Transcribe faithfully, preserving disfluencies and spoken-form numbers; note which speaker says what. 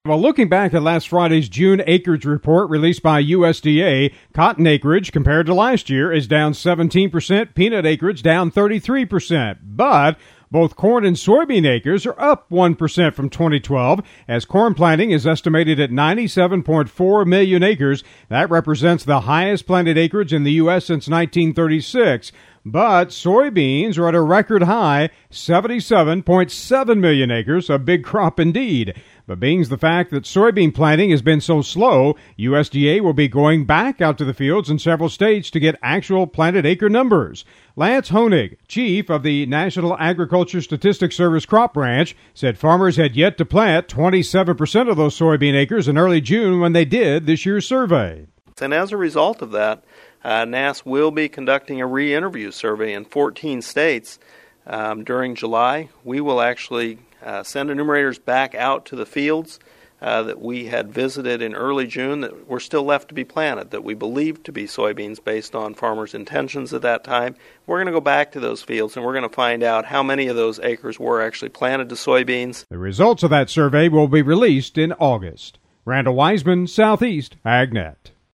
Speaker 1: Well, looking back at last Friday's June acreage report released by U S D A, cotton acreage compared to last year is down seventeen percent, peanut acreage down thirty-three percent. But both corn and soybean acres are up one percent from twenty twelve, as corn planting is estimated at ninety-seven point four million acres. That represents the highest planted acreage in the U S since nineteen thirty-six. But soybeans are at a record high, seventy-seven point seven million acres, a big crop indeed. But being the fact that soybean planting has been so slow, U S D A will be going back out to the fields in several states to get actual planted acre numbers. Lance Honig, chief of the National Agriculture Statistics Service Crop Branch, said farmers had yet to plant twenty-seven percent of those soybean acres in early June when they did this year's survey.
Speaker 2: And as a result of that, uh, N A S will be conducting a re-interview survey in fourteen states um, during July. We will actually uh, send enumerators back out to the fields uh, that we had visited in early June that were still left to be planted, that we believed to be soybeans based on farmers' intentions at that time. We're going to go back to those fields and we're going to find out how many of those acres were actually planted to soybeans.
Speaker 1: The results of that survey will be released in August. Randall Wiseman, Southeast AgNet.